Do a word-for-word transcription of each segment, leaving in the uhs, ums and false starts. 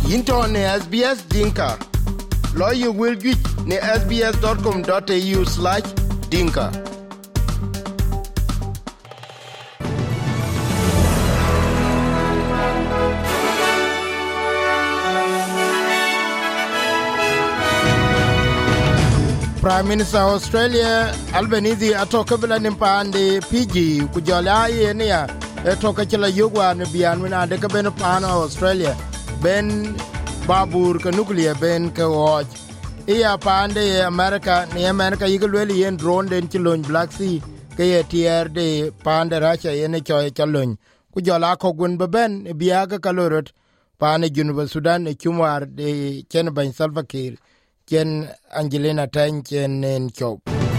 Into ne S B S Dinka. Lawyer will get ne s b s dot com dot a u slash dinka. Prime Minister Australia Albanese atoka bila nimpande P G kujala yene ya etoka chila yugwa ne bian wina deka ben pana Australia ben babur ka nuclear ben ka woj iya pande America ne America yigulweli yen drone den chilon Black Sea ke ye tier de pande Russia yene choy chalon kujala ko gun ben biaga kalorot pane Junuba Sudan e chumar de chen ban Salva Kiir ken Angelina Tang ken nen chop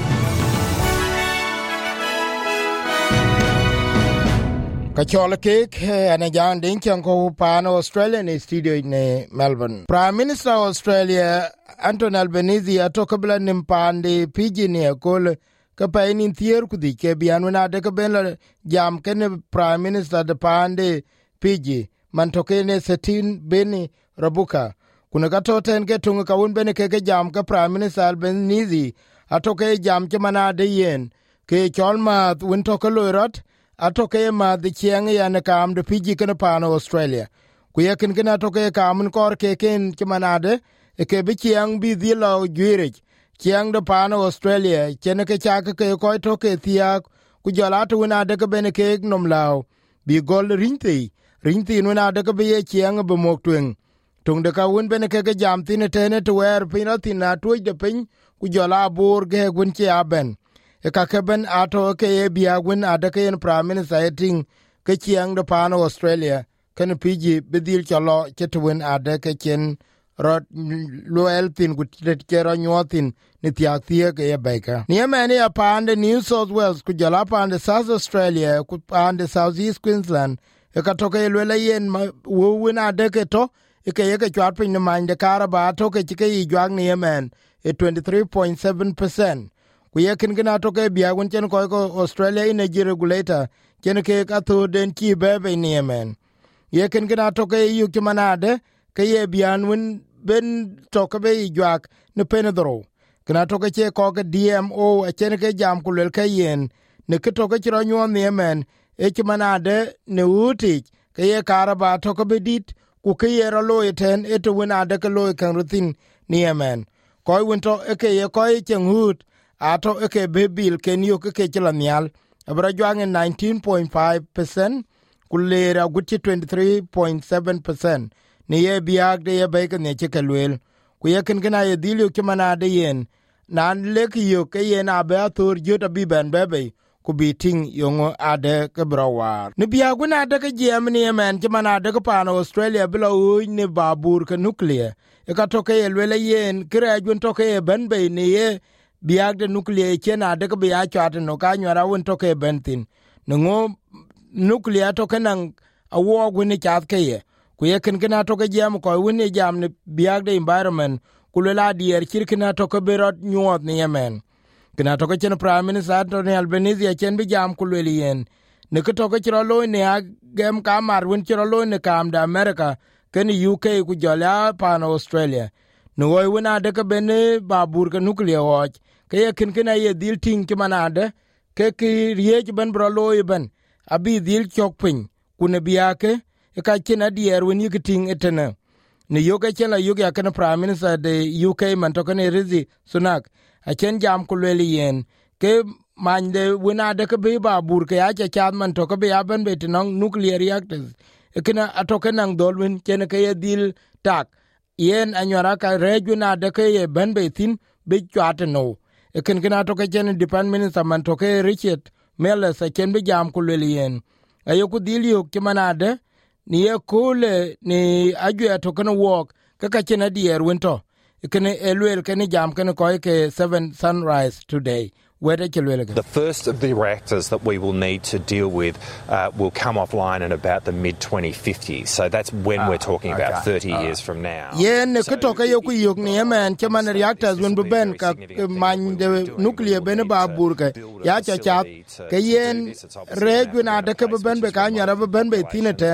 Kachola cake ana jan din ken ko pan Australia ne studio ne Melbourne. Prime Minister Australia Anthony Albanese atokabla nimpande pijini akol ka painin thier kudi ke bianuna de ka ben jam ken Prime Minister de pande piji man tokene setin beni rabuka kuna katoten ke tunga kaun bene ke ke jam ka Prime Minister Albanese atoke jam ke manade yen ke cholma winto ko lorot atoke ma de chiang ya ne kam de piji kana pano Australia ku yekin kana atoke kam kor ke ken ke manade e ke bi chiang bi dilo gyire chiang de pano Australia chene ke chaka ke ko toke thia ku jala to na de ke bene ke nom lao bi gol rinti rinti no na de ke bi chiang be moktwen tung de ka won bene ke jam tine tene to wer pinati na tuj de pin ku jala bor ge gun chi aben e ka keben ato ke e bia gun adake en Prime Minister eting ke chiang de pano Australia ken piji bedil chalo chetwen adake chen rot loel tin gut ke ro nyotin ni tiathie ke e beka ni amene ya pande New South Wales ku jala pande South Australia ku pande South East Queensland e ka toke lele yen wo win adake to ke yeke chat pin ne man de karaba to ke ke yi jwang ni yemen e twenty-three point seven percent ku yekin gina to ke bia gun chen ko ko Australia energy regulator chen ke ka to den ki bebe ni yemen yekin gina to ke yu ki manade ke ye bian win ben to ke be jwak ne penedro gina to ke che ko ke D M O a chen ke jam ku le ke yen ne ke to ke ro nyu ni yemen e ki manade ne uti ke ye karaba to ke bedit ku ke yero loy ten eto wina de ke loy kan rutin ni yemen koy winto eke ye koy chenhut ato eke bebil ken yo ke ke chlanial abra jwang nineteen point five percent kulera gutti twenty-three point seven percent ni ye biag de ye beke ne ke lwel ku ye ken gena ye dilyo ke manade yen nan lek yo ke ye na be atur jota bi ben bebe ku biting yongo ade ke brawar ni biagu na ade ke Germany yemen ke mana ade ke pano Australia bilo ne babur ke nuclear e ka toke ye lele yen krajun toke ye benbe ni ye biag de nuclear ke na ade ke bia chat no ka nyara won toke bentin ngo nuclear toke nan awo guni chat ke ye ku ye ken gena toke jam ko woni jam ni biag de environment kulela dier kirkina toke berot nyot ni yemen kina toke chen Prime Minister Anthony Albanese chen bi jam kulweli yen ne ko toke chiro lo ne agem kamar won chiro lo ne kam da America ken U K ku jola pan Australia no woy wona de ke ben babur ke nuclear watch ke ye kin kin ye dil ting ki manade ke ki riech ben bro lo ben abi dil chok pin ku ne biake e ka chen adier won yiting etene ne yoga chen la yoga kan Prime Minister de U K man toke ne Rishi Sunak a chen jam kulweli yen ke mande wina de ke be babur ke ya cha chat man to ke be aben be tinong nuclear reactors ekena atoke nang dolwin chen ke ye dil tak yen anyora ka rejuna de ke ye ben be tin be chat no eken gena toke chen Department Minister man to ke Richard Meles a chen be jam kulweli yen ayoku dil yo ke manade ni ye kule ni ajwe atoke no walk ka ka chen adier winto kene elwel kene jam kene koy ke seven Sunrise today where the first of the reactors that we will need to deal with uh, will come offline in about the mid twenty fifties. So that's when oh, we're talking okay. about thirty uh, years from now. Yeah, ne ko to ka yo ku yok ni man chaman reactors when ben ka man de nuclear ben ba burka ya cha cha ke yen rejuna de ke ben be ka nyara ben be tineten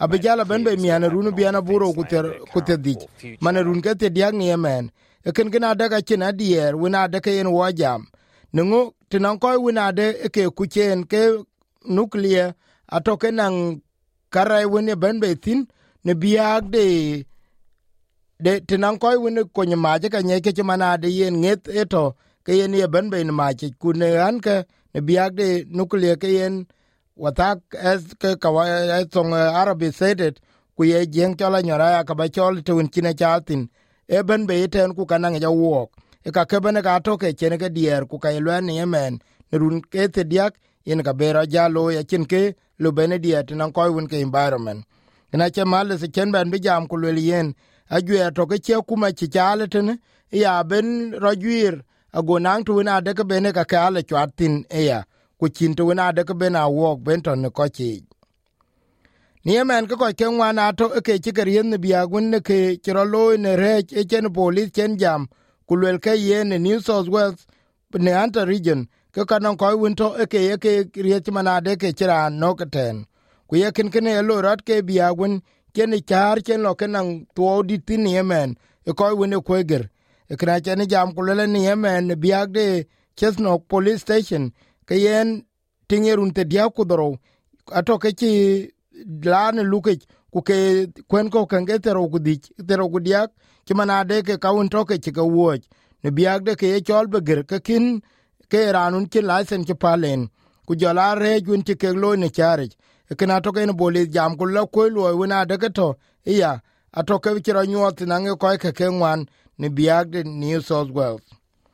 abijala ben be miana runu biana buro kuter kutedi mana run ke te diag ni yemen e ken gina daga chen adier wina de ke en wajam nungu tinan koy wina de ke kuchen ke nuclear atoke nang karai wene ben be tin ne biag de de tinan koy wene konye maje ka nyeke chimana de yen nget eto ke yen ye ben be maje kune an ke ne biag de nuclear ke yen watak as ke kawai song Arabi said it ku ye jeng chola nyora ka ba chol to chine chatin e ben be ten ku kanang ja wok e ka ke ben ka to ke chene ke dier ku ka yelwan yemen ne run ke te diak yen ka bera jalo ya chin ke lo ben diet nan koy won ke environment ina che mal se chen ben be jam ku le yen ajue to ke che kuma chi chale ten ya ben rojuir agonang tu na de ke ben ka ka le chatin e ya ku chin to na de ke ben a wok ben ton ko chi ni yemen ko ke wana to ke chi ke yen bia gun ne ke chro lo ne re e chen police chen jam ku le ke yen New South Wales ne anta region ke kanon ko winto e ke ke riech manade ke chira no keten ku ye ken ken e lo rat ke bia gun ken char ken lo kenan to di tin yemen e ko wone kweger e kra chen jam ku le ni yemen bia de Chesno police station ke yen tingerun te dia ku doro ato ke chi lan luke ku ke kwen ko kan ke tero ku di tero ku dia ki manade ke ka winto ke chi ka wo ne bia de ke chol beger ke kin ke ranun ki license ki palen ku jola re jun ti ke lo ne chare kana to ke no bole jam ku lo ko lo wona de to iya ato ke ki ro nyot na nge ko ke ke wan ne biag de New South Wales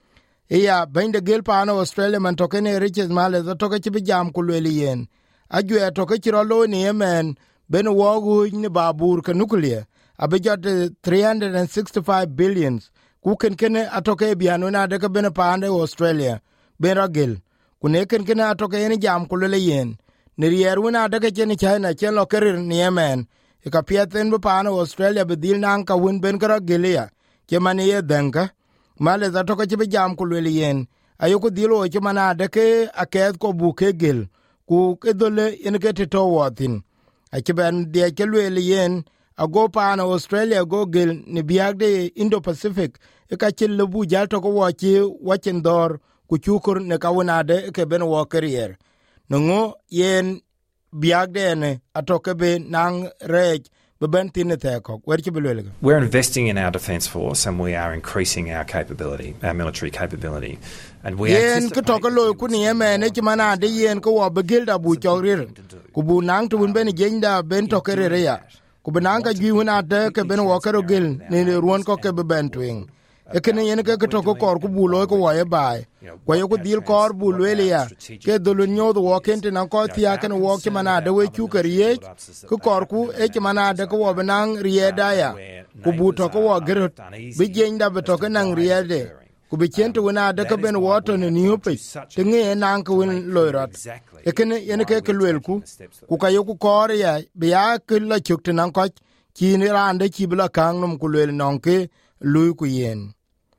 iya ben de gel pa no Australia man to ke ne riches male to ke ti jam ku le yen aju to ke ti ro lo ne yemen ben wo gu ni babur ke nuclear abijot three hundred sixty-five billions ku ken ken ato ke biano na de ke ben pa ande Australia beragel kune ken ken atoke ni jam kulele yen ni rier wona daga chen China chen lo kerir ni Yemen e ka pieten bu pano Australia be dil nan ka won ben kara gelia ke mani ye denga male za toke be jam kulele yen ayoko dilo ke mana dake aket ko buke gel ku ke dole en ke to watin a ke ben de ke lele yen ago pano Australia go gel ni biagde Indo-Pacific e ka chen lebu jal to ko wachi wachen dor ku chukur ne kawunade ke ben wo career nungu yen biagde ne atoke be nang rej be ben tinete ko werchi belwele. We're investing in our defence force and we are increasing our capability, our military capability, and we yen ke to ko lo ku ni yemen e mana de yen ko wo be gilda bu chawrir ku bu nang tu ben jenda ben to career ya ku benang ka gi wona de ke ben wo karo gil ni ruon ko ke be ben twing ekene yen ke to ko kor ku bulo ko waye bai ko yo ku dil kor bulwele ya ke dolo nyodo wo kente nan ko tiya ken wo ke mana de we chu kariye ku kor ku e ke mana de ko benang rieda ya ku bu to ko wo gerot bi jenda be to ke nan riede ku bi kente wona de ko ben wo to ne niupe te nge nan ko won loirat ekene yen ke ke lwel ku ku ka yo ku kor ya bi ya ke la chukte nan ko ki ni rande ki bla kang num ku lwel non ke lui ku yen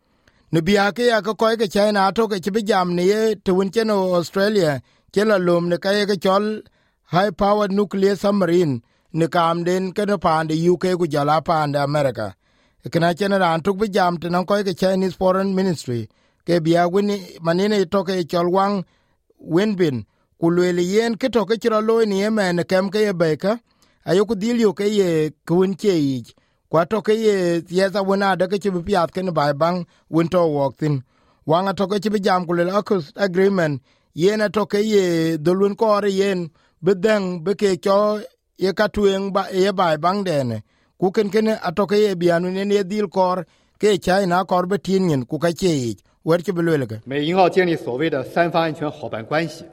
ne biake ya ko ko ke China to ke bi jam ne ye to won chen Australia ke la lum ne ka ye ke chol high powered nuclear submarine ne kam den ke no pande U K ku jala pande America kana chen ran to bi jam te non ko ke Chinese foreign ministry ke bia woni manine to ke chol wang wenbin ku le yen ke to ke ro lo ni yemen kem ke ye beka ayo ku dilio ke ye kun che kwa toke ye yeza wona de ke bi piat ken bai bang winto walkin wanga toke bi jam kule akus agreement yena toke ye dolun ko yen bedang be ke cho ye katuen ba ye bai bang den ku ken ken atoke ye bianu ne ne dil kor ke China kor be tinin ku ka che wer ke belwele 美英澳建立所谓的三方安全伙伴关系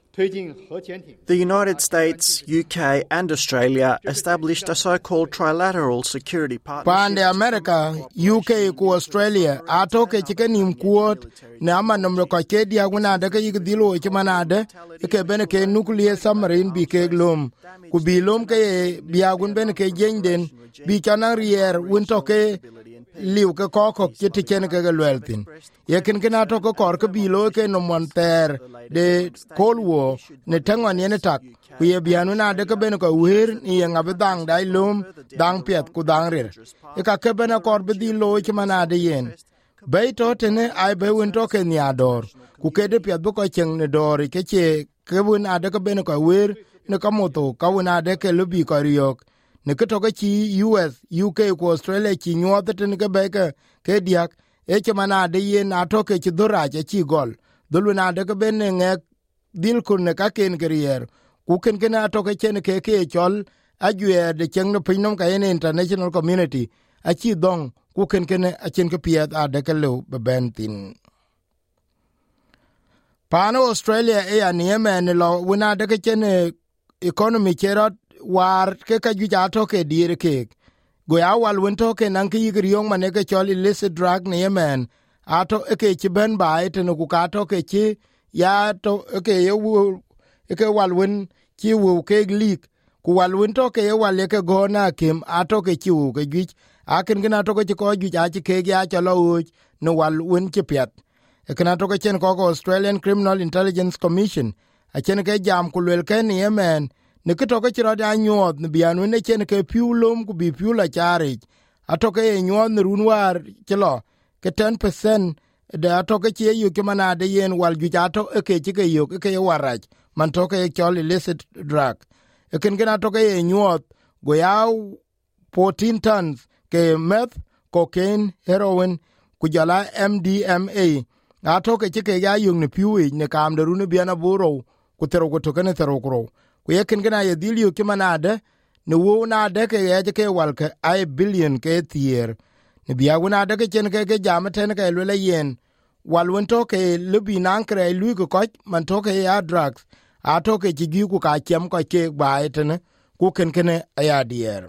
The United States, U K and Australia established a so-called trilateral security partnership. Pande America, U K ku Australia atoke chikenim kuot na manom ko ke dia guna de ke dilo ke manade ke bene ke nuclear submarine bi ke glom ku bi lom ke biagun bene ke jenden bi kana rier won to ke liu ke ko ko ke ti ken ke lweltin ye ken ken ato ko kor ke bilo ke no monter de kolwo ne tangon ne tak ku ye bianu na de ke ben ko wer ni ngabe dang dai lum dang piet ku dang rir e ka ke ben kor be di lo ke mana de yen be to tene ai be won to ke nya dor ku ke de piet bu ko chen ne dor ke che ke won ade ke ben ko wer ne ka moto ka won ade ke lubi ko riok ne ke to ke chi U S U K ko Australia chi nyot tene ke be ke ke diak e ke mana de yen ato ke chi dora che chi gol dulu na de ke ben ne nge dil kun ne ka ken krier ku ken ken ato ke chen ke ke chol ajue de chen no pinom ka en international community a chi dong ku ken ken a chen ke piet a de ke lo be ben tin pano Australia e a niemen lo wona de ke chen economy cherot war ke ka ju ja to ke dire ke go ya wal won to ke nan ke yong mane ke chol illicit drug niemen ato e ke chi ben ba e no ku ka to ke chi ya to e ke yo e ke wal won chi wo ke lik ku wal won to ke wal ke go na kim ato ke chi wo ke gi a ken gina to ke ko ju ja chi ke ya chalo no wal won chi pet e kana to ke chen ko Australian Criminal Intelligence Commission a chen ke jam ku lel ke niemen ne ke to ke ro da nyot ne bianu ne chen ke piulum ku bi piula chari atoke e nyot ne runwar kilo ke ten percent de atoke che yu ke mana de yen wal ju ato e ke ke yu ke waraj man to ke chol illicit drug e ken gena to ke nyot go yaw fourteen tons ke meth cocaine heroin ku jala M D M A atoke ke ya yu ne piui ne kam de runu biana buro ku tero ko to ke ne tero ko ku ye ken gena ye dilio ke mana de ne wo na de ke ye ke wal ke ai billion ke tier ne bia wona de ke chen ke ke jam ten ke le yen wal won to ke lubi nan kre lu ko ko man to ke ya drugs a to ke ji ku ka kem ko ke ba etene ku ken ken aya dier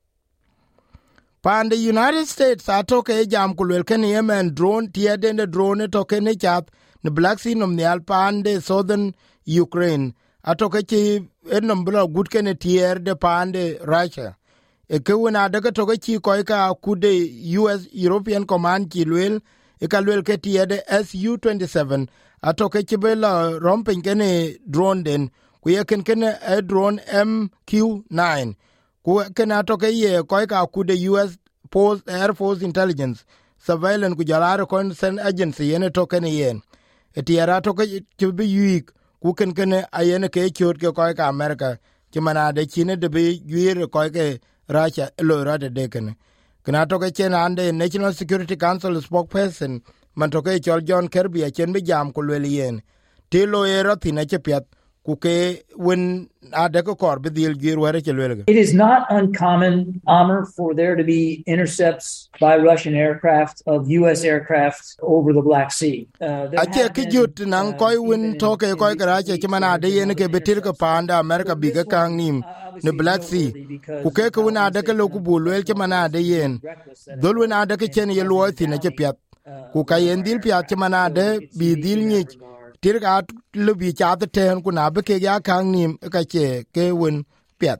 pan the United States a to ke jam ku le ken yemen drone tie de drone to ke ne chat ne Black Sea nom ne alpan de southern Ukraine a to ke ti enom blo gut ken tier de pan de Russia e ke wona de to ke ti ko ka ku de U S European Command ki lwel e ka lwel ke ti de S U twenty-seven a to ke ti bela rompen ken drone den ku ye ken ken e drone M Q nine ku ken a to ke ye ko ka ku de U S Post Air Force Intelligence Surveillance ku jala Reconnaissance Agency ene to ken yen e ti ara to ke ti bi yik ku ken ken ayene ke chot ke ko ka America ti mana de chine de bi yir ko ke Russia lo ra de ken kana to ke chen ande National Security Council spokesperson man to ke chol John Kirby a chen bi jam ku le yen ti lo era ti na che pet ku ke wen ade ko kor bi dil gir were che le. It is not uncommon, Amr, for there to be intercepts by Russian aircraft of U S aircraft over the Black Sea. Uh, Ache ki jut nan koy wen to ke koy karache che mana de yen ke betir ko panda America bi ga kang nim ne Black Sea ku ke ko na de ke lo ku bul wel che mana de yen dol wen ade ke chen ye lo ti na che pet ku ka yen dil pya che mana de bi dil ni tir ga lu bi cha de ten ku na be ke ya kang nim ka che ke wen pet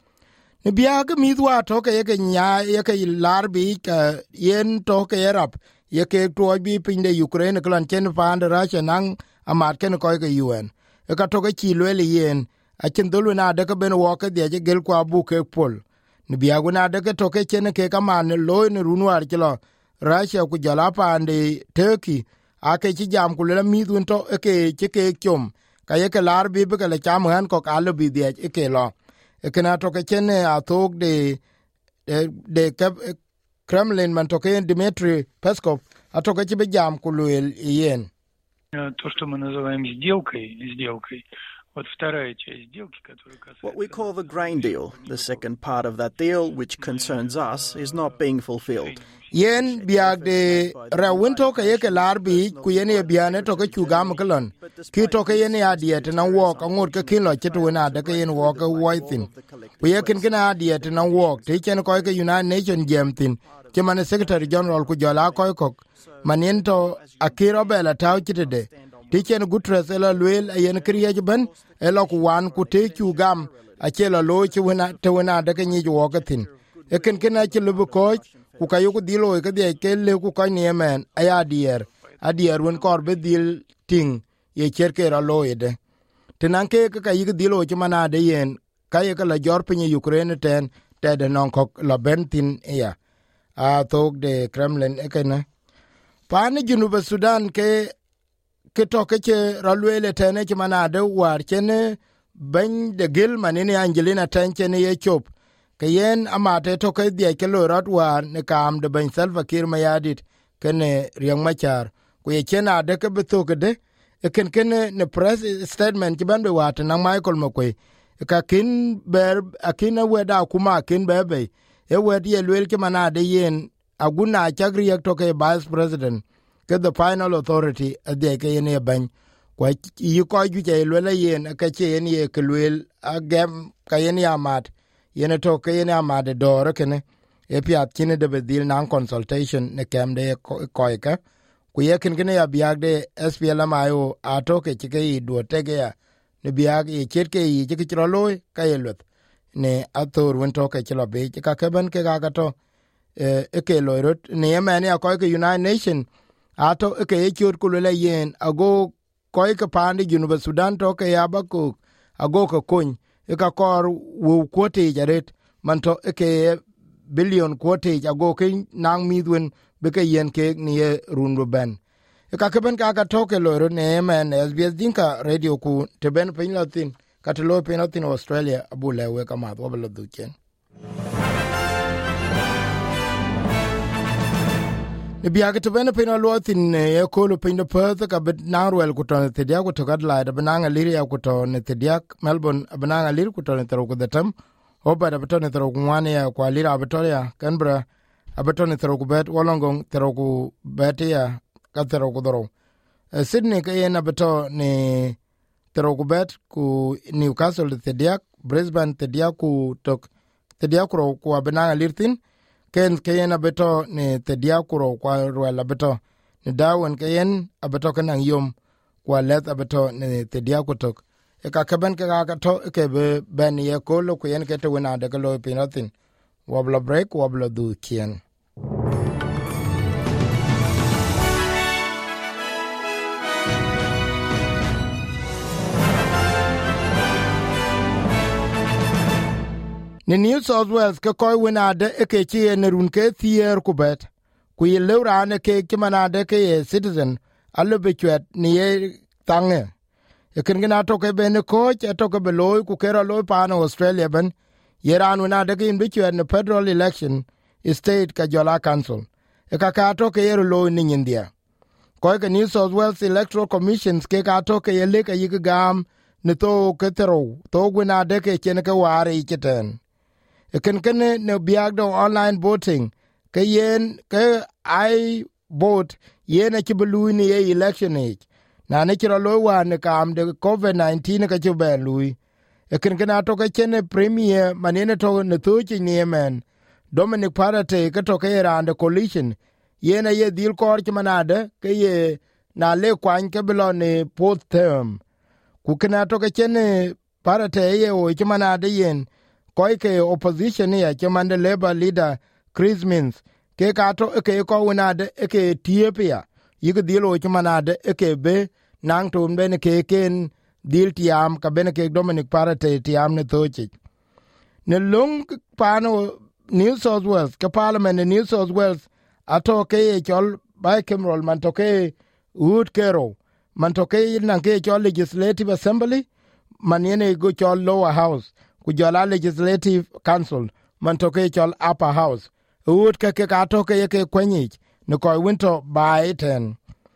ne bia ga mi dwa to ke ke nya ye ke lar bi ka yen to ke rap ye ke to bi pin de Ukraine klan chen pa and Russia nan amat ken ko ke U N e ka to ke chi le yen a chen dolu na de ke ben wo ke de gel kwa bu ke pol ne bia gu na de ke to ke chen ke ka man lo ne runwar ti lo Russia ku jala pa ande Turkey a ke chi jam ku le mi dun to e ke che ke chom ka ye ke lar bi be ke le cham han ko ka lo bi de e ke lo e ke na to ke chen a tok de de, de Kremlin man to ke Dmitry Peskov a to ke chi be jam ku le yen то что мы называем сделкой сделкой. What we call the grain deal, the second part of that deal, which concerns us, is not being fulfilled. Yen biag de rawin to ke ke larbi ku yen e biane to ke chugam kelon ki to ke yen adiet na walk ngur ke kilo chitu na de ke yen walk waitin ku ye ken ken adiet na walk te chen ko ke United Nation gemtin ke man secretary general ku jola ko ko manen to akiro bela taw chitede Tichen Gutres ela luel ayen kriye ben ela ku wan ku te chugam a chela lo chi wona te wona de ke nyi wogatin e ken ken a chelu ko ku kayo ku dilo ke de ke le ku ka ni men aya dier adier wen kor be dil ting ye cherke ra loide tenan ke ka yi dilo che manade yen kaye ka la jor pinye Ukraine ten te de non ko la bentin ya a tok de Kremlin ekene pani Junuba Sudan ke ke to ke che ralwele tene che manade war chene ben de gil manini Angelina tenchene ye chop ke yen amate to ke die ke lo rat war ne kam de ben Salva Kiir mayadit kene riang machar ku ye chena de ke betok de ken ken ne press statement ke ban be wat na Michael Mokwe ka kin ber akina weda kuma kin bebe e wedi ye lwel ke manade yen aguna chagri yak to ke vice president ke the final authority ade ke yen ban kwa yi ko ju je lwel yen ka che yen ye ke lwel agem ka yen ya mat yen to ke yen ya mat do ken e piat kin de bedil nan consultation ne kem de ko ka ku ye ken ken ya biag de S P L M ayo ato ke ke yi do tege ya ne biag ye cherke yi ke chro loy ka yelut ne ator won to ke chlo be ka ke ban ke ga to e ke loyrot ne yemane ko ke United Nation ato ke ye chur ku le yen ago ko ke pande Junuba Sudan to ke ya ba ku ago ko kun e ka kor wo kote jaret man to ke billion kote ago ke nang midwen be ke yen ke ni rundu ben ka ke ben ka ka to ke loyrot ne men S B S Dinka radio ku te ben pin latin ka te lo pin latin Australia abule we ka ma do du chen ne biya ke te ben pin lo tin e ko lo pin de Perth ka bet na ruel ku to te dia ku to gadla de benanga liria ku to ne te dia Melbourne benanga lir ku to ne tro ku de tam oba de to ne tro ku wane ya kwa lira Victoria Canberra abeton tro ku bet Wollongong tro ku bet ya ka tro ku dro Sydney ke yen abeto ne tro ku bet ku Newcastle te dia Brisbane te dia ku tok te dia ku ku benanga lirtin ken ke yen abeto ne te dia ku ro kwa ruel abeto ne Darwin ke yen abeto kan yom kwa let abeto ne te dia ku tok e ka keben ke ka to ke be ben ye ko lo ku yen ke te wona de ko lo pinotin wabla break wabla du kien ne New South Wales ke koy wona de ke chi ne run ke thier ku bet ku ye lewra ne ke ke manade ke ye citizen allo be chet ni ye tange e ken gina to ke ben ko che to ke be loy ku ke ro loy pa no Australia ben yeran wona de ke in be chet ne federal election state ka jola council e ka ka to ke ro loy ni India ko ke New South Wales Electoral Commissions ke ka to ke ye le ka yig gam ne to ke tero to wona de ke chen ke ware iketen ken ken ne biag do online voting ke yen ke I vote yen ke belu ni election age na ne kiro lo wa ne kam de covid nineteen ke ju ben lui ken ken ato ke chen premier manene to ne to chi ni men Dominic Parate ke to ke ran de coalition yen ye dil kor ki manade ke ye na le kwan ke belo ne post term ku ken ato ke chen Parate ye o ki manade yen koi ke opposition ya chemande Labour leader Chris Minns ke kato ke ko winade ke tiepia yig dilo chemanade ke be nang tun ben ke ken dil tiam ka ben ke Dominic Parate tiam ne tochi ne long pano New South Wales ke parliament in New South Wales ato ke chol by Cameron man to ke wood kero man to ke nang ke chol legislative assembly man yene go chol lower house ku jola legislative council man to ke chol upper house wood ke ke ato ke ke kwenyi ne ko winto by ten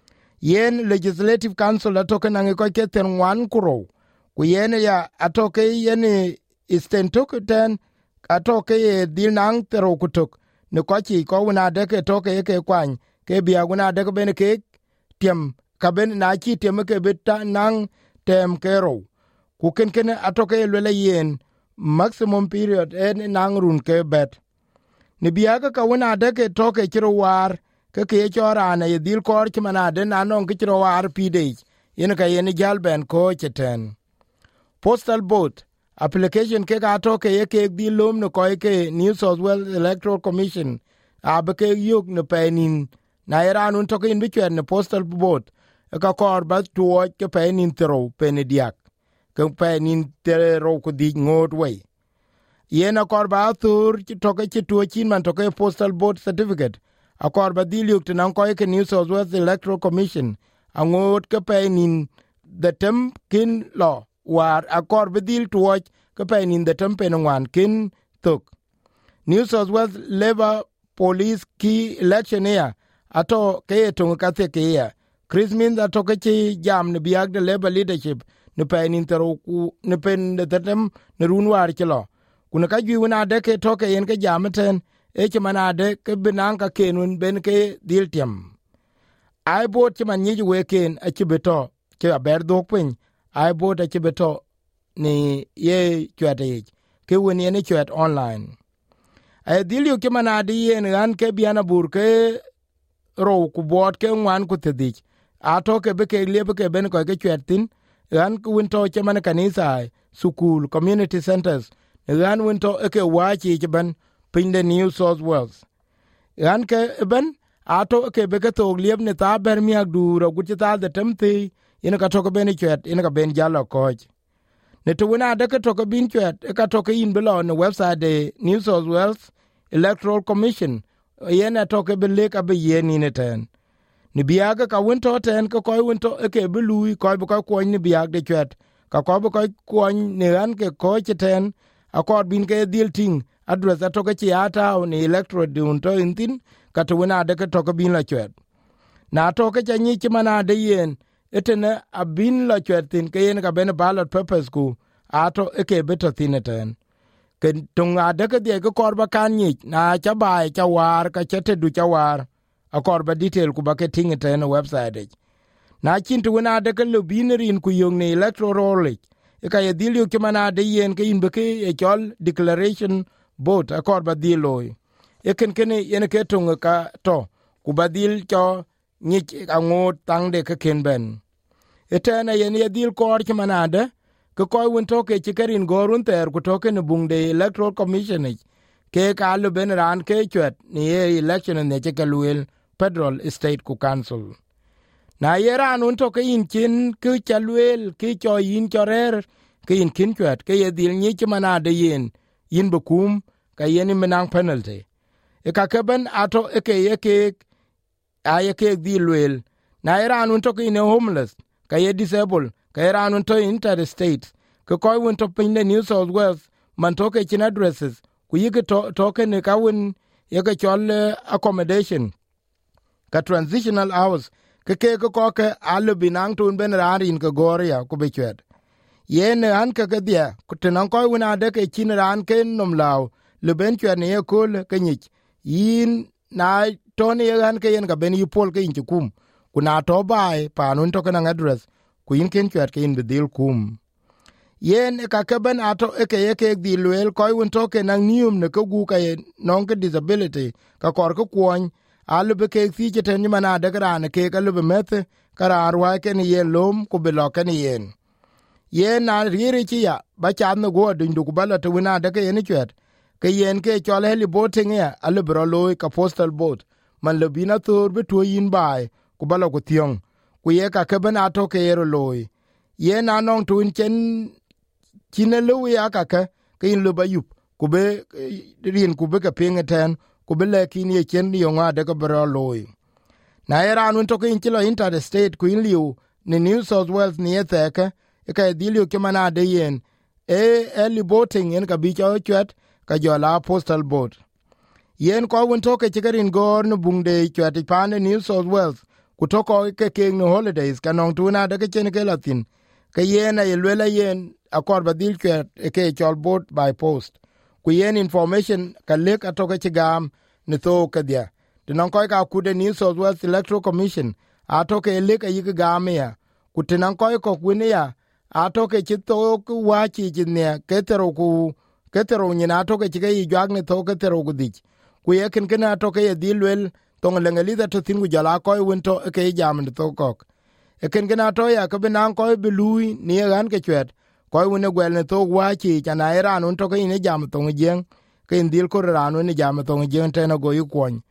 yen legislative council ato ke nang ko ke ten wan kuro ku yen ya ato ke yen istentok ten ato ke dil nang tero kutok ne ko chi ko na de ke to ke ke kwan ke bia guna de ben ke tiem ka ben na chi tiem ke beta nang tem kero ku ken ken ato ke le yen maximum period en nang run ke bet ne biaga ka wona de ke to ke chiro war ke ke chora na ye dil kor ki manade na non ke chiro war pide yen ka yen jal ben ko cheten postal vote application ke ka to ke ye ke dil lom no ko ke New South Wales Electoral Commission abeke yok ne penin na iran un to kin bichwer ne postal vote ka kor ba tuo ke penin tro penediak ke penin tro ku di ngot we yena kor ba tur to ke tuo chin man to ke postal vote certificate a kor ba dil yok tan ko ke New South Wales Electoral Commission angot ke penin the tem kin law war a kor ba dil tuo ke penin the tem penwan kin tok New South Wales Labor Police key election here ato ke tung ka te ke ya Chris Minns ato ke chi jam ne biag de Labor leadership ne penin tero ku ne pen de tem ne runwar kilo kuna ka gi una de ke to ke yen ke jam ten e che manade ke binan ka kenun ben ke diltiam ai bot che man nyi we ken a che beto ke aber do pin ai bot a che beto ni ye kwate ke woni ne kwat online ai dilio ke manade yen ran ke biana bur ke ro ku bot ke wan ku tedich ato ke be ke lebe ke ben ko ke kwetin ran ku winto che man kanisa sukul community centers ran winto ke wachi che ban pin the New South Wales ran ke ben ato ke be ke to lieb ne ta ber mi ag duro gut ta de temti ina ka to ke ben kwet ina ka ben jalo coach ne to wona de ke to ke bin kwet ka to ke in below on the website the New South Wales Electoral Commission yena to ke be le ka be yeni ne ten ni biaga ka winto ten ko ko winto ke be lui ko be ko ko ni biag de kwet ka ko be ko ko ni ran ke ko ten akor bin ke dil ting address to ke ata on electoral dun to intin ka to wona de ke to ke bin la kwet na to ke ni chi mana de yen etene abin la kwet tin ke yen ka ben ballot papers ku ato ke beto tin ten ke tunga de ke de ko korba kan ni na cha bai cha war ka chete du cha war akor ba detail ku ba ke tin ten website na chin tu wona de ke lubinerin ku yong ne electoral e ka yedilio ke mana de yen ke in be ke e chol declaration vote akor ba diloy e ken ken yen ke tunga ka to ku badil cho ni angot tang de ke ken ben etena yen yedil kor ke mana de ke koy won to ke chikerin gorun ter ku to ke ne bung de electoral commission ke ka lu ben ran ke chwet ni election ne ke luel federal state ku council na yeran un to ke in kin ke chalwel ke cho yin chorer ke in kin chwet ke yedil ni ke mana de yen yin bukum ka yen menang penalty e ka ke ben ato e ke ye ke aye ke dilwel na yeran un to ke in homeless ka ye disabled ka yeran un to interstate ke koy won to pin the New South Wales man to ke chin addresses ku yi ke to to ke ne ka won ye ke chol accommodation ka transitional hours ke ke ko ke alu binang tun ben ran ke goria ku be chet yen an ke ke dia ku tenan ko wona de ke chin ran ke nom law le ben chet ne ko ke ni yin na to ne ran ke yen ka ben yi pol ke in kum ku na to bai pa nun to kana address ku yin ken chet ke in bedil kum yen ka ke ben ato e ke ye ke dilwel ko won to ke nan nium ne ko gu ka non ke disability ka kor ko kwon alu be ke fi jeten ni mana de gran ke ka lu be met kara arwa ke ni ye lom ku be lo ke ni yen yen na riri chi ya ba cha no go dun du ku bala to na de ke ni chet ke yen ke chole li voting ya alu bro lo ka postal vote man le bina tur be to yin bai ku bala ku tiong ku ye ka ke ben ato ke ro lo yen na non tun chen chine lu ya ka ke ke in lu ba yup ku be rin ku be ka pingeten ku bele kin ye chen yo nga de ko bro loy na era un to kin kilo inter the state ku in liu ni New South Wales ni eteke e ka dilio ke mana de yen e early voting en ka bi cho chet ka jo la postal vote yen ko un to ke chigarin gor no bungde chet pa ne New South Wales ku to ko ke ke no holidays ka non tuna de ke chen ke latin ke yen ay lela yen akor badil chet e ke chol vote by post ku yen information ka lek atoke chigam ni to ka dia tinan ko ka ku de New South Wales Electoral Commission atoke lek ayik gam ya ku tinan ko ko kwini ya atoke chito ku wachi jinne ketero ku ketero ni na atoke chige yi jwag ni to ketero ku dik ku ye ken ken atoke ye dilwel tong lengali da to tingu jala ko winto ke jam ni to kok e ken ken atoya ka binan ko bilui ni ran ke chwet ko wona gwel ne to wachi chana iran un to ke ne jam to ngeng ke ndil ko ran ne jam to ngeng te no go yu kwon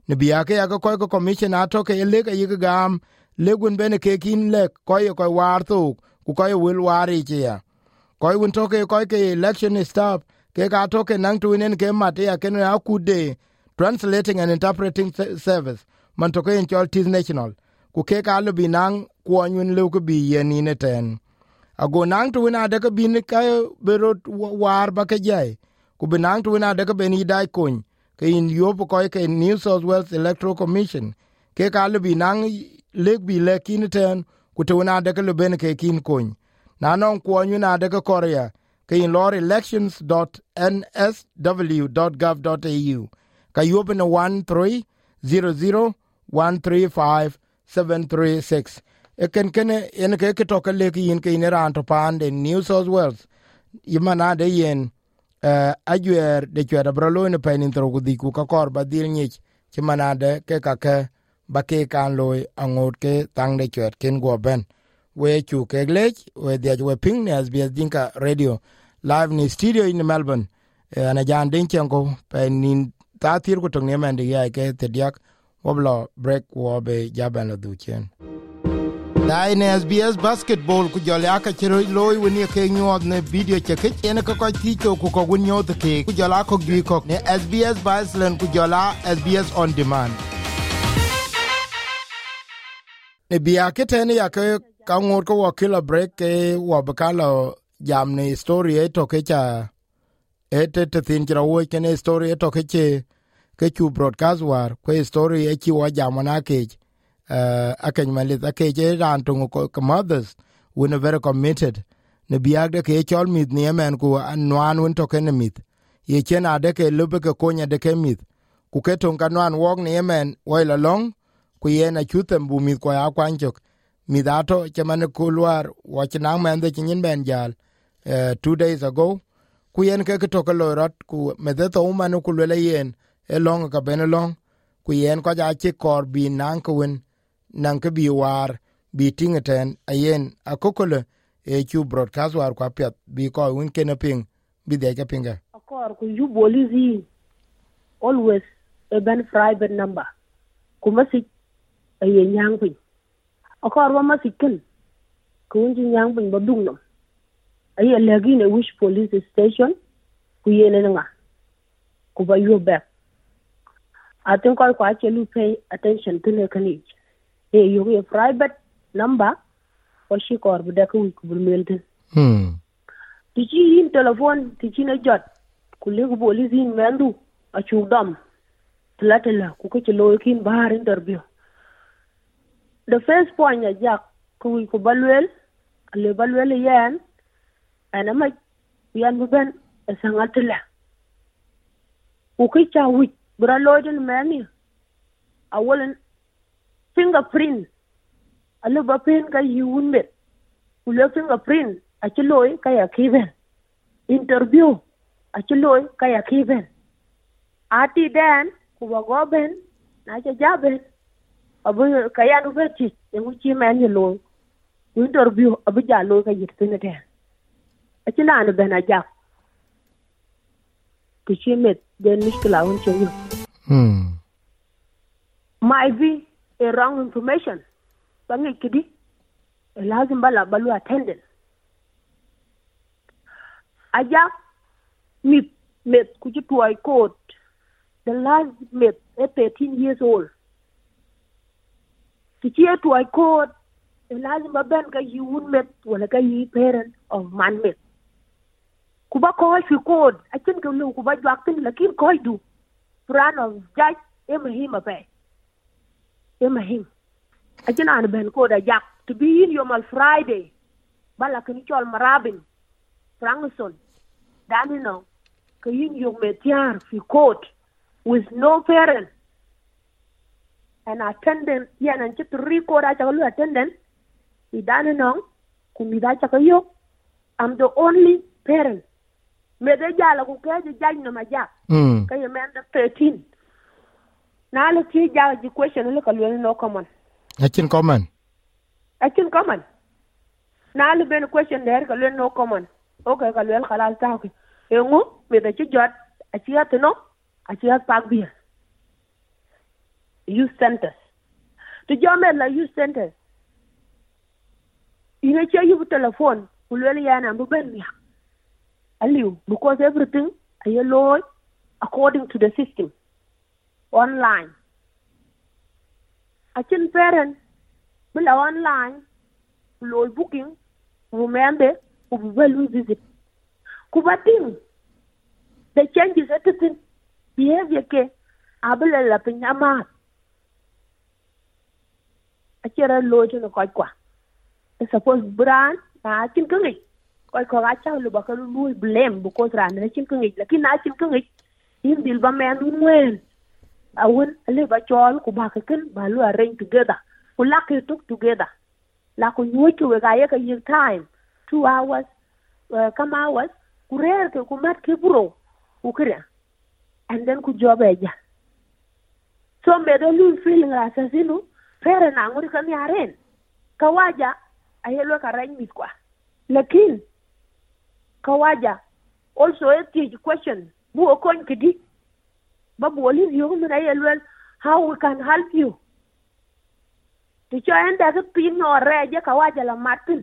ne biya ke ya ko ko commission ato ke le ke yi gam le gun bene ke kin le ko yo ko war to ku ko wil wari ke ya ko un to ke ko ke election staff ke ka to ke nang tu nen ke mate ya ke na ku de translating and interpreting service man to ke in Tis National ku ke ka le binang ku anyun le ku bi yen ni ne ten ago nang tu na de ke bin ka bero war ba ke jai ku binang tu na de ke ben dai kun ke in yob ko ke New South Wales Electoral Commission ke ka le binang le bi le kin ten ku tu na de ke le ben ke kin kun na non ku anyun na de ke korea ke in lor elections dot n s w dot gov dot a u ka yob na one three zero zero one three five seven three six eken kene en ke ke to ke le kin ke in ran to pan de New South Wales yimana de yen uh, ajuer de chwera brolo ne penin tro ku di ku ka kor ba dil nyich chimana de ke ka ke ba ke kan loy angot ke tang de chwet ken go ben we chu ke lech we de we ping ne as bi dinka radio live ni studio in Melbourne uh, ana jan den chenko penin ta tir ku to ne man de ya ke te diak woblo break wo be jaban du chen dai ne S B S basketball ku jole aka chiro loy woni ke nyod ne video che ke ene ko ko ti ko ku ko gun nyod ke ku jola ko gi ko ne S B S Iceland ku jola S B S on demand ne bia ke tene ya ke ka ngor ko wa kila break ke wa bakalo jam ne story e to ke cha ete te tin jira wo ke ne story e to ke che ke chu broadcast war ko story e chi wa jamana ke uh akan malit akeje ran to ko mothers when are very committed ne biag de ke chol mit ne men ku anwan won to ken mit ye chena de ke lube ke konya de ke mit ku ke ton kanwan wog ne men wila long ku ye na chutem bu mit ko akwanjok mi dato chemane kulwar wachnang men de chin ben jal uh, two days ago ku yen ke to ko lorat ku me de to man ku le yen e long ka ben long ku yen ko ja chi kor bi nan ku wen nan ke bi war bi tingeten ayen akokole e chu broadcast war kwa pet bi ko win ken ping bi de ka pinga akor ku you policy always a ben private number kuma si ayen yang pin akor wa masikin ku win yang pin ba dung no ayen lagi ne which police station ku yene nga ku ba you back I think I actually pay attention to the canage. Hey, you have a private number, or she called with the Milton. Hmm. Did you in telephone, teaching a jot? Could you police in Mandu, a chudam? Tlatella, cook a low king bar interview. The first point is Jack, could we Balwell, a level yan, and I might be unben a sangatilla. Ukicha wit, but a lord and many. I wouldn't. Fingerprint a little pin ka yun met ulo fingerprint a chiloy kaya kiven interview a chiloy kaya kiven ati dan kuwa goben na cha jaben abu kaya no beti e uchi man yelo interview abu jalo ka yitin den a chilana ben a jak kichimet den miskla un cheyo hmm might be a wrong information. Bangi kidi, lazim bala balu attendant. Aja, mit met kuji tuai code. The last met at thirteen years old. Kichi tuai code, lazim baben ka yun met wala ka yi parent of man met. Kuba koi fi code. I think you know kuba juakin lakin koi do. Friend of judge emahim ape. Emahim. I can ben code a jack to be in your mal Friday. Balakanichol Marabin, Franson, Danino, Kayin your metiar fi court with no parent. And attendant, yan and chip to record at a attendant. He danino, Kumida Chakayo. I'm the only parent. Medejala who cares the judge no my jack. Kay man the thirteen. Now let's see the question look a little no common. I can common. I can common. Now the ben question there ka little no common. Okay, ka little halal talk. Engu with a jot a chia to no a chia pack beer. youth centers. To join la youth centers. You know, you have telephone. Ulweli yana mbuben ya. Aliu, because everything is law according to the system. Online. A chin parent, bila online, law booking, remember, who will visit. Kubating, the changes everything, behavior ke, abela la pinyama. A chera law to koi kwa. Suppose brand, na chin kungi. Koi ko acha lu ba lu blame because ran na chin kungi. Lakin na chin kungi, in dilba man unwen. Awun le ba chol ku ba ken ba lu arrange together. Ku lak you took together. La ku nyu ku ga ye ka yin time. Two hours, uh, come hours. Ku rare ke ku mat ke buro. Ku kira. And then ku job eja. So me do lu feeling la sasinu. Pere na nguri kan yaren. Kawaja ayelo karany mit kwa. Lakin kawaja also a teach question. Bu okon kidi. Babu olive you mun ayelo how we can help you. To try and that pin or reja kawaja la martin.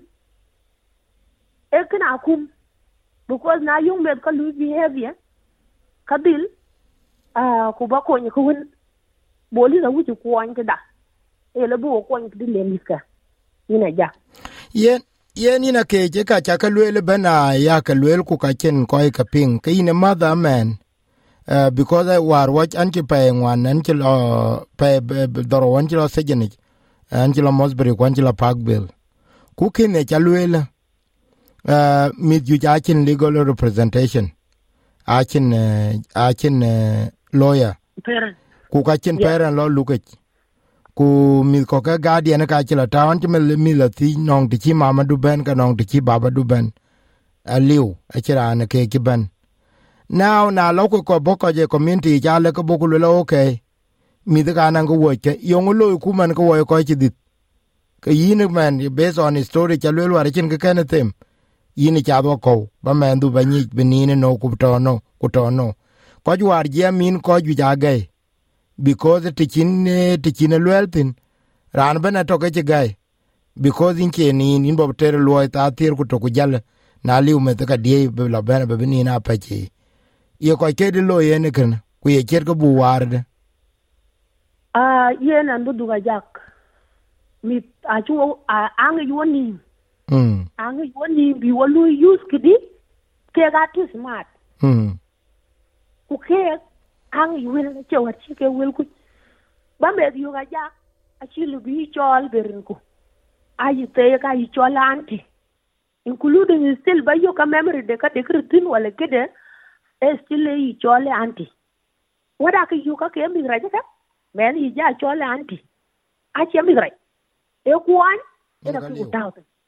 Ekna akum because na yung med ka lu behavior kabil ah kubako ni kun boli na wuju kuan kada. Ele bu okon kidi lemiska. Ina ja. Yen yen ina ke je ka cha ka lwele bana ya ka lwel ku ka chen ko ka ping ke ina mother man uh, because I war watch anti pay one anti lo pay doro anti lo sejeni anti lo Mosbury anti lo Parkville ku kine cha lwele uh, mit ju cha chen legal representation a chen uh, a chen uh, lawyer parent ku ka chen yeah. Parent lo lukech ku mi ko ka guardian ka chila town ti mi la ti nong ti chi mama du ben ka nong ti chi baba du ben aliu a chira na ke ki ben now na lo ko ko boko je community ja le ko boko le okay mi de ka nan ko wo ke yong lo ku man ko wo ko chi dit ka yin man based on his story cha le war chin ka ken them yin cha do ko ba man du ba ni benine no ku to no ku to no ko ju war je min ko ju ja ge because tichin tichin lweltin ran bana to ke guy because in ke ni in bob ter lo ta tir ku to ku jal na liu me ka die be la bana be ni na pa chi ye ko ke de lo ye ne kan ku ye ker ko bu war de ah ye na ndu ga jak mi a chu a ang yu ni mm ang yu ni bi wo lu use kidi ke ga too smart mm ku ke ang yu wil che wa chi ke wil ku ba me yu ga ja a chi lu bi chol berin ku ai te ka yi chol anti including still ba yo ka memory de ka de kritin wala kede e still yi chol anti wada ka yu ka ke mi ra ja men yi ja chol anti a che mi ra e ku an e da ku ta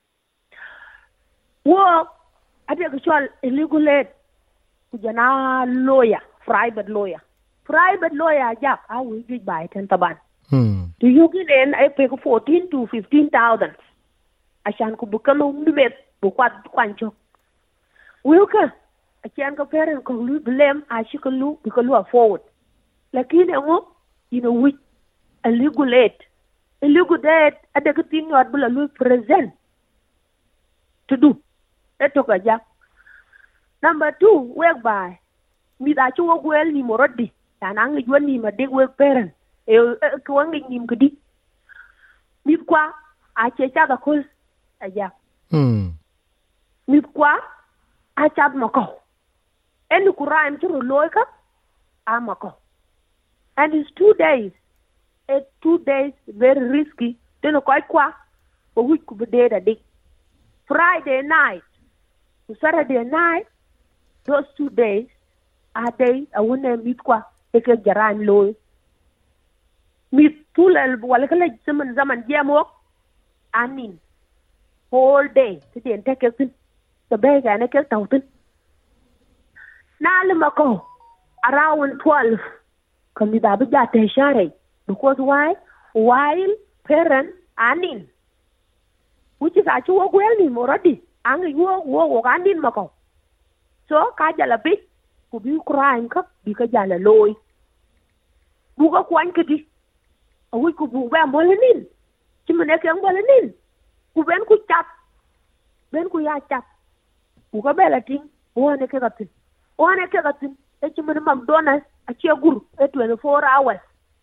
wo a de ka chol illegal ku jana lawyer private lawyer private lawyer jack I will get by ten taban. Hmm. Do you get in I pay fourteen to fifteen thousand. Ashan ko bukan umbet bukwat kwancho. Wilka ashan ko parent ko lu blame ashikalu because lu afford. Lakini ngo you know which illegal aid. Illegal aid ada keting yot bula lu present to do. Eto ka jack. Number two, work by mi da chuo gwel ni morodi tanang yuen ni ma de work parent e ko ngi nim kidi mi kwa a che cha da kul aja hmm mi kwa a cha ma ko en ku raim churu loika a ma ko and it's two days it two days very risky then ko kwa o wi ku be da dik Friday night to Saturday night those two days a day a wone mit kwa eke jaran loy mit tulal wala kala zaman zaman jamo anin whole day ti den take tin to be ga ne ke tawtin na le mako around twelve kami da bi ja te share because why while parent anin which is achu wo gwel ni moradi ang yo wo wo anin mako so ka jala bi ku bi crime ka bi ka jala loy bu ka kwan kidi awi ku bu ba molenin ci mu nek ak molenin ku ben ku chat ben ku ya chat ku ko belatin wona ke gatin wona ke gatin e ci mu McDonald's a ci gur e twenty-four hours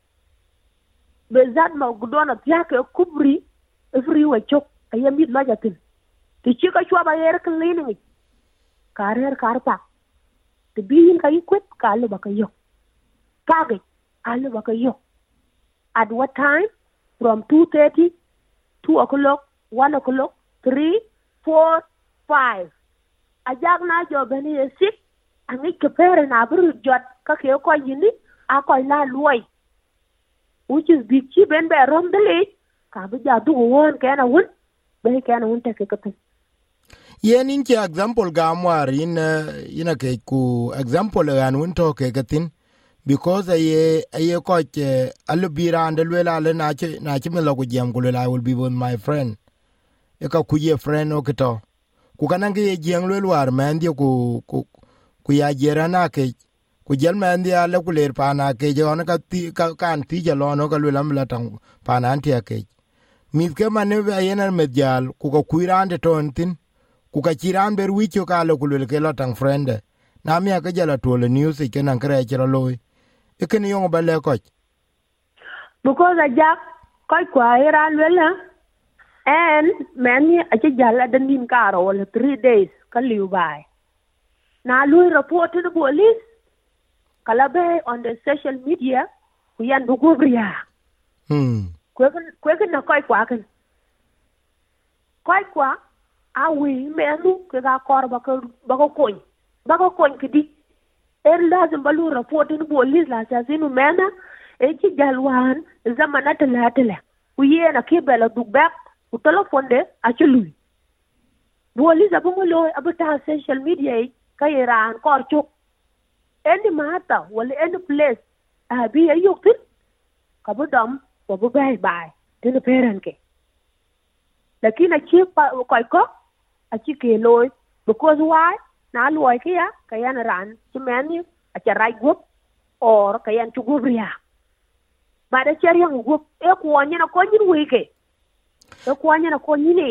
be zat McDonald's ya ke kubri e free wa chok ayamit la jatin ti ci ka chwa ba yer cleaning karer karpa te biyin kay kwet kalu ba kayo kage alu ba kayo at what time from two thirty two o'clock one o'clock three four five ajak na jo beni six angi ke pere na bru jot ka ke ko yini a ko la loy which is big chi ben be rom de le ka bu ja du won ke na won be ke na won te ke ke yen in ki example gamwar in ina ke ku example an won to ke gatin because aye aye ko ke alubira and lela le na che na che me lo ku jam ku lela I will be with my friend e ka ku ye friend o ke to ku kana ke jeng le war man di ku ku ku ya jera na ke ku jel man di ale ku le pa na ke jo na ka ti ka kan ti je lo no ka lela mla tang pa na anti ke mi ke mane be ayen me jal ku ko ku rande to ntin ku ka chiran ber wicho ka lo ku le ke lo tang friend na mi ka jala to le news ke nan kre chiro loy e ken yo ba le ko because a jak ko kwa iran wala and many a ci jala den nin karo wala three days ka liu bai na lu report to the police kala be on the social media ku yan bu gobria hmm ko ko na ko kwa kan ko kwa awi menu ke ga kor ba ko ba ko koñ ba ko koñ kidi er lazim balu report ni police la sasinu mena e ci jalwan zamana tala tala ku yena ke bela du back ku telephone de a ci lui police abu mo lo abata social media ka iran kor chuk any mata wala any place a bi ayuk tin ka bu dam ko bu bay bay tin parent ke lakini ci ko ko a ci ke loy because why na loy ke ya kayan ran ci meni a ci ray group or kayan ci gubria ba da ci yan group e ko wanya na ko nyin wike e ko wanya na ko nyine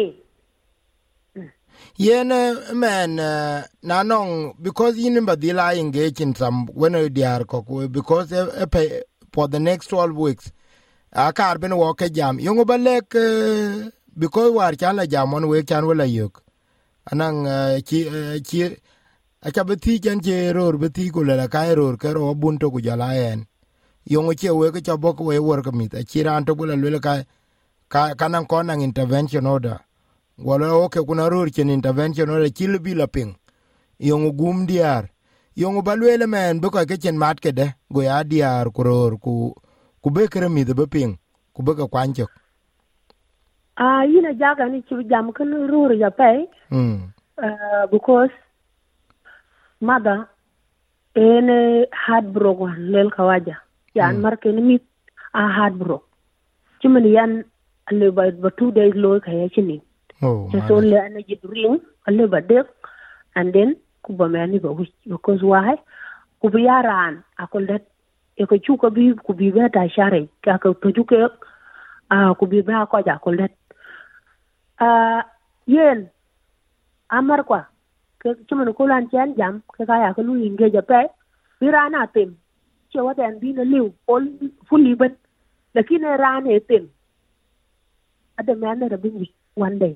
yen man uh, na non because yin ba dila engage in some when they are ko because uh, uh, for the next twelve weeks a kar ben wo ke jam yongo ba lek uh, because war chala jam on we kan wala yok anang ci ci a ca beti jan je ror beti ko la ka ror ke ro bunto ku jala en yongo che we ke cha bok we wor ka mit a ci ran to bula le ka ka kanan ko nan intervention order wala oke kuna ror chen intervention order ci le bi la ping yongo gum diar yongo balwele men be ko ke chen mat ke de go ya diar ku ror ku ku be kere mi de be ping ku be ka kwancho ah yina jaga ni ci jam kan ror ya pay mm uh, because mother ene heartbroken lel kawaja yan mm. marke ni mit a heartbroken ci man yan le ba ba two days lo ka ya ci ni oh so le ana ji ring le ba de and then ku ba mani ba because why ku bi yaran akol det e ko chu ko bi ku bi ba ta share ka ko to ju ke a ku bi ba ko ja kol det ah yen amar kwa ke chuman ko lan chan jam ke ga ya ko lu inge ja pe birana tem che wa den bi na liu ol fully ben lakini rane tem ada man na bin one day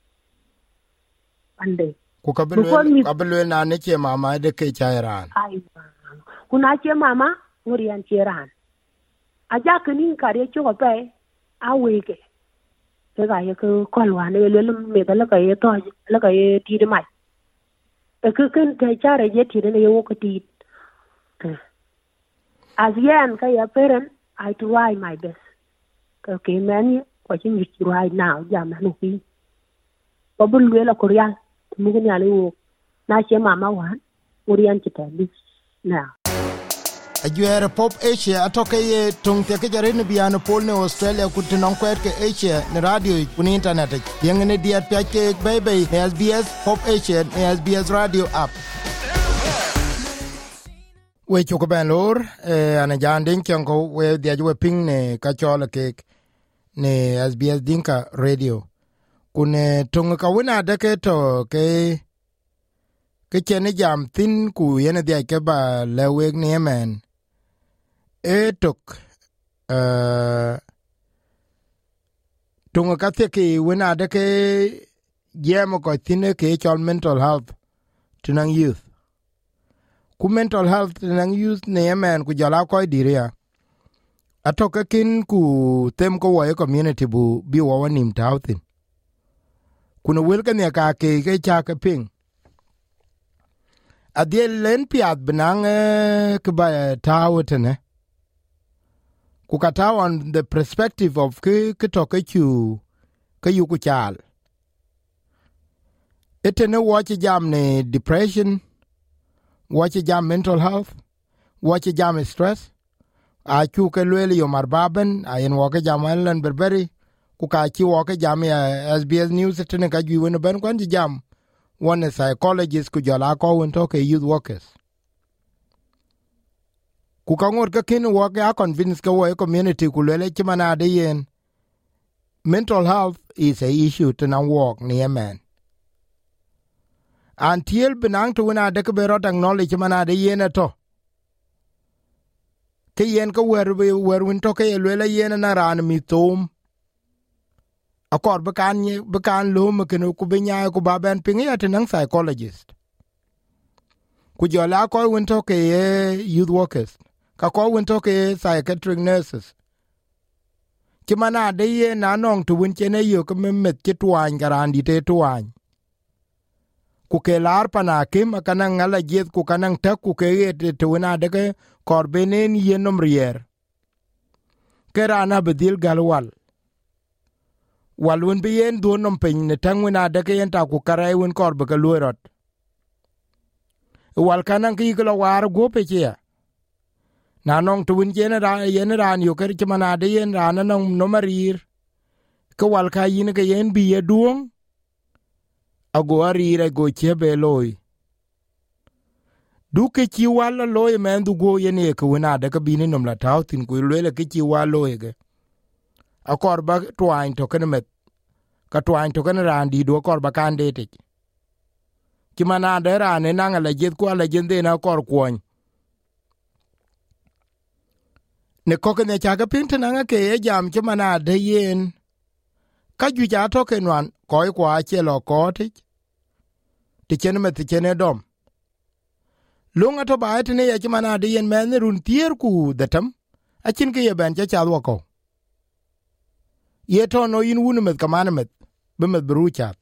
one day ku kabelwe kabelwe na ne che mama de ke chairan ai kuna che mama ngorian cheran aja kinin kare che ko pe a weke ke ga ye ko kolwa ne le me da la ka ye to la ka ye ti de mai e ke ken te chare ye ti ne ye wo ko ti as yan ka ya parent I try my best ka ke man ko chin you right now jam na no pi ko bul le la korean mu ni ale wo na che mama wan korean ti ta bi now ajuere pop Asia atoke ye tung te ke jare ne biano pol ne Australia kutinon kwet ke Asia ne radio kuni internet yeng ne dia pake bebe ne S B S pop Asia ne S B S radio app we chuko ben lor eh, ana janding chango we dia we ping ne ka chola ke ne S B S Dinka radio kune tung ka wina de ke to ke ke chene jam tin ku yene dia ke ba lewe ni men e tok uh, tung ka te ke wina de ke jam ko tine ke chol mental health tunang youth ku mental health nang youth ne men ku jala ko diria atoka kin ku tem ko wa community bu bi wa wanim tautin kuna welkan ya ka ke ke cha ka ping adie len piat benang ke ba tawtene ku kata on the perspective of ke ke to ke chu ke yu ku chal etene watch jam ne depression watch jam mental health watch jam stress a chu ke lele yo marbaben a en woke jam len berberi ku ka chi woke jam ya S B S news tene ka ju wona ben kwan jam one psychologist ku jala ko won to ke youth workers ku ka ngor ka kin woke a convince ko wo community ku lele chi mana de yen mental health is a issue to na work ni man until benang to na de ke bero acknowledge mana de yen to ke yen ko wer wer win to ke lele yen na ran mi tom akor bekan bekan lo me ke ku benya ku ba ben pinga te nang psychologist ku jola ko win to ke youth workers ka ko win to ke psychiatric nurses ki mana de yen na nong to win chene yo ke met ki twan garandi te twan ku ke lar pana kim kana ngala jet ku kana tak ku ke te wina de ke korbenen yenom rier kerana bedil galwal walun bien donom pen ne tangwina de ke enta ku karai won korbe ke luerot wal kana ki ko war go pe chia na nong tu win jena ra yen ran yo ker chmana de yen ran nong no marir ke wal ka yin ke yen bi eduong ago arire go chebe loy du ke chi wala loy men du go yene ke wona de ke bini nom la taw tin ku lele ke chi wala loy ge akor ba twain to ken met ka twain to ken ran di do kor ba kan de te ki mana de ran na ngala jet ko ala jende na kor kwon ne ko ke ne cha ga pin tana ke e jam ki mana de yen ka ju ja to ke nwan ko ko a che lo ko ti ti chen me ti chen dom lunga to ba etne ya ki mana de yen men run tier ku datam a chin ke ye ben cha cha lo ko ye to no yin wunu met kamane met be met bru chat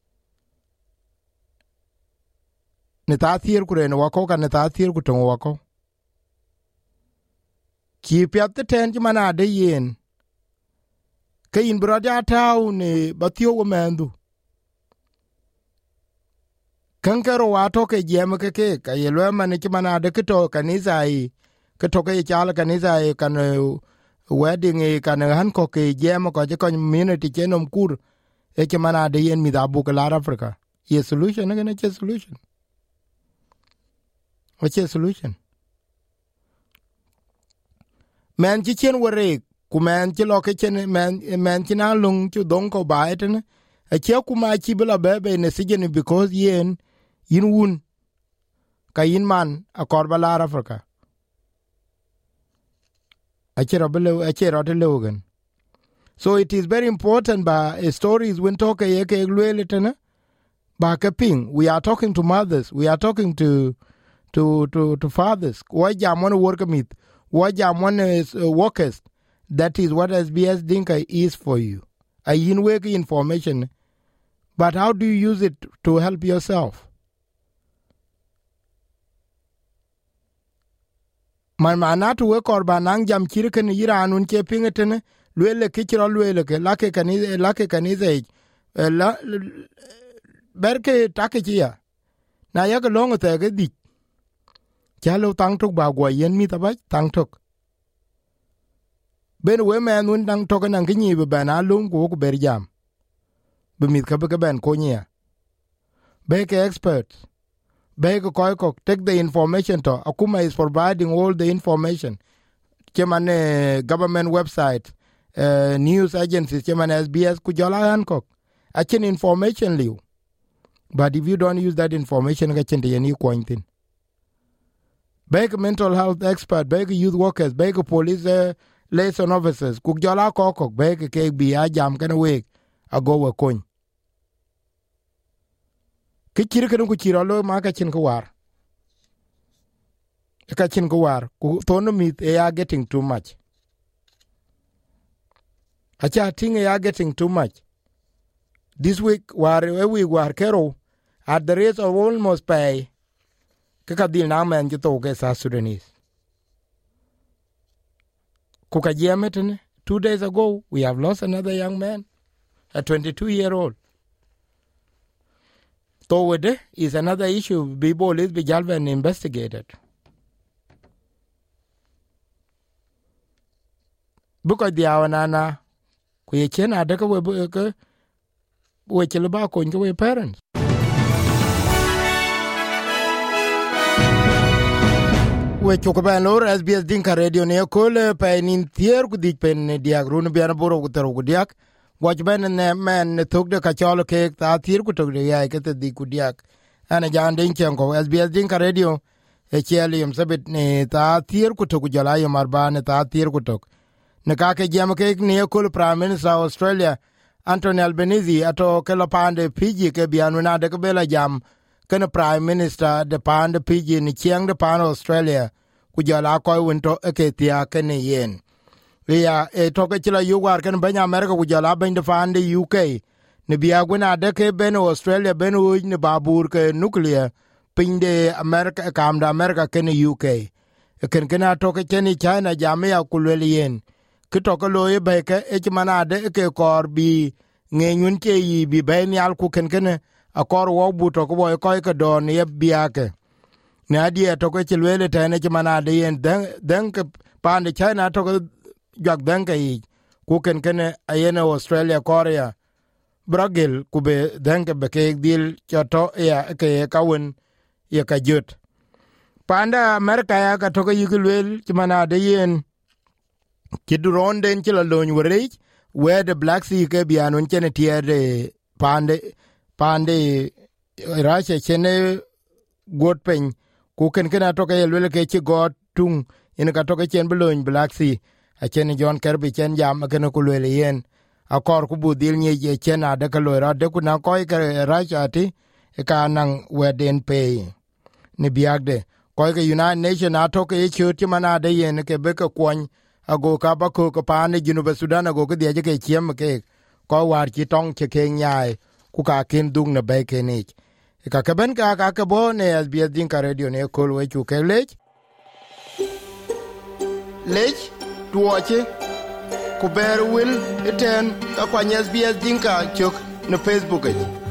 ne ta tier ku re no ko ka ne ta tier ku to wa ko ki pyat te ten ki mana de yen ke in broda taw ne batio wo mendu kankaro wa to ke jem ke ke ka ye lo mane ki mana de to kanisa ai ke to ke chala kanisa ai kan wedding e kan han ko ke jem ko je ko community chenom kur e ki mana de yen mi da bu ke la Africa ye solution ne ke solution o che solution man chi chen wore ku man chi lo ke chen man man chi na lung chu dong ko ba etene a che ku ma chi bla bebe ne sigen because yen yin wun ka yin man a korbala Africa a che robele a che rotelogen so it is very important ba stories when talk ye ke glwele tene ba ke ping we are talking to mothers we are talking to to to to fathers why jam one work mit why jam one is uh, workers. That is what S B S Dinka is for you. A in-wake information. But how do you use it to help yourself? Man manatu we korbanang jam chirken ira anun che pingetene luele kichiro luele ke lake kanize lake kanize la berke take chia. Na yak long te ke di. Chalo tang tok ba gwa yen mi tabaj tang tok. Ben we man un dang token ang kinyi be ban alum ko ko ber jam be mit ka be ka ben ko nya be ke experts Beg Koiko, take the information to Akuma is providing all the information. Chairman uh, government website, uh, news agencies, Chairman S B S Kujala Hancock. Achin information liu. But if you don't use that information, achin the any coin. Beg mental health expert, beg youth workers, beg police uh, liaison officers, Kujala Kokok, beg cake be a jam can awake, a go a coin. Kichirkan kuchirolo makachin kawar. Kachin kawar. Tonomit they are getting too much. Acha ting they are getting too much. This week war we war kero at the rate of almost pay. Kakadil naman jito ke South Sudanese. Kukajiametene. Two days ago we have lost another young man, a twenty-two year old. Toward is another issue. Bibo is Bijalvan investigated. Because the awanana, we chen adaka we we chilaba ko we parents. We chokaban lor S B S Dinka Radio ne kol pa nin tier ku dik pen diagrun biana boro ku tero ku diak. Watchman ne man took the kacholo cake ta tir ku tok de ya ke te di ku diak ana jan den chenko S B S Dinka Radio e chelium sabit ne ta tir ku tok jala yo marban ta tir ku tok ne ka ke jam ke ne kul Prime Minister Australia Anthony Albanese ato ke lo pande piji ke bianu na de ke bela jam ke Prime Minister de pande piji ni chiang de pan Australia ku jala ko winto e ke tia ke ne yen. Ya e toke chila yuwar kan banya America ku jala ben de fande U K ne biya guna de ke ben Australia ben uj ne babur ke nuclear pinde America kam da America ken U K e ken kana toke cheni China jamia kulwelien ke toke loye be ke e chmana de ke kor bi ngenyun ke yi bi ben yal ku ken ken a kor wo bu to ko boy ko ke don ye biya ke ne adie toke chilwele tane chmana de yen den den ke pande China toke jak denka yi kuken kene ayene Australia Korea Bragil kube denka beke dil chato ya ke kawun ya ka jut panda America ya ka toka yigulwel chimana de yen kiduron den chila lony were where the Black Sea ke bianun chene tiere pande pande Russia chene god pen kuken kena toka yelwel ke chi god tung ina ka toka chen belony Black Sea a chen John Kirby chen jam ken ku le yen a kor ku budil nye je chen ade ka lo ra de ku na ko ke Russia ti e ka nan weden pay ni biagde ko ke United Nation ato ke chuti mana de yen ke be ke kwon ago ka ba ko ko pa ne Junu Sudan ago ke de ke chiem ke ko war ki tong ke ke nyai ku ka kin dung na be ke ni e ka ke ben ka ka ke bo ne S B S Dinka Radio ne ko we chu ke lech lech tuoche ku ber wil iten ka kwa S B S Dinka chok no Facebook.